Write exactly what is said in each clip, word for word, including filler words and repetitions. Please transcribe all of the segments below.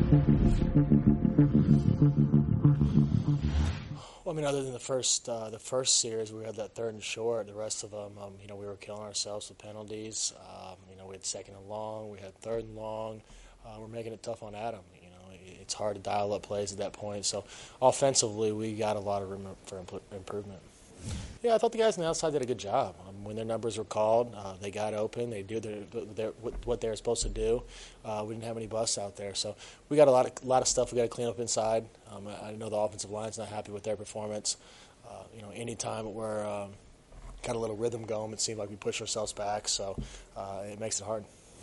Well, I mean, other than the first uh, the first series, we had that third and short. The rest of them, um, you know, we were killing ourselves with penalties. Um, you know, we had second and long, we had third and long. Uh, we're making it tough on Adam. You know, it's hard to dial up plays at that point. So, offensively, we got a lot of room for impl- improvement. Yeah, I thought the guys on the outside did a good job. Um, when their numbers were called, uh, they got open. They did their, their, what they were supposed to do. Uh, we didn't have any busts out there, so we got a lot of lot of stuff we got to clean up inside. Um, I, I know the offensive line's not happy with their performance. Uh, you know, anytime we're um, got a little rhythm going, it seems like we push ourselves back, so uh, it makes it hard.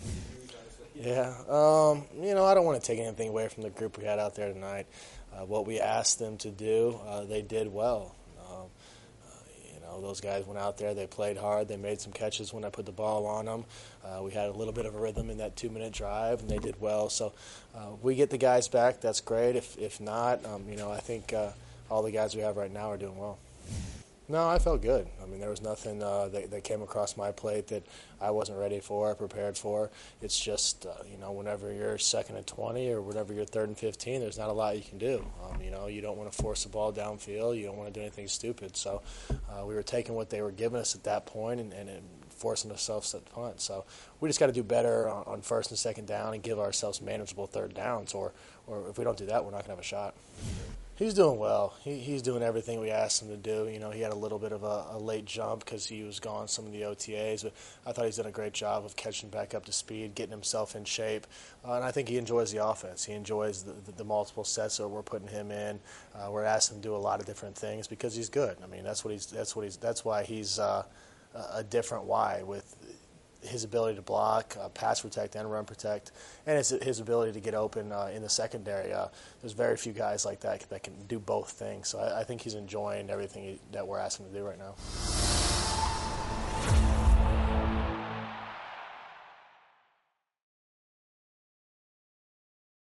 Yeah, um, you know, I don't want to take anything away from the group we had out there tonight. Uh, what we asked them to do, uh, they did well. Um, You know, those guys went out there, they played hard, they made some catches when I put the ball on them. Uh, we had a little bit of a rhythm in that two-minute drive, and they did well. So uh, we get the guys back, that's great. If if not, um, you know, I think uh, all the guys we have right now are doing well. No, I felt good. I mean, there was nothing uh, that, that came across my plate that I wasn't ready for, prepared for. It's just, uh, you know, whenever you're second and twenty or whenever you're third and fifteen, there's not a lot you can do. Um, you know, you don't want to force the ball downfield. You don't want to do anything stupid. So uh, we were taking what they were giving us at that point and, and, and forcing ourselves at punt. So we just got to do better on, on first and second down and give ourselves manageable third downs. Or, or if we don't do that, we're not going to have a shot. He's doing well. He, he's doing everything we asked him to do. You know, he had a little bit of a, a late jump because he was gone some of the O T As, but I thought he's done a great job of catching back up to speed, getting himself in shape, uh, and I think he enjoys the offense. He enjoys the, the, the multiple sets that we're putting him in. Uh, we're asking him to do a lot of different things because he's good. I mean, that's what he's. That's what he's. That's why he's uh, a different why with his ability to block, uh, pass protect, and run protect, and his, his ability to get open uh, in the secondary. Uh, there's very few guys like that that can do both things. So I, I think he's enjoying everything he, that we're asking him to do right now.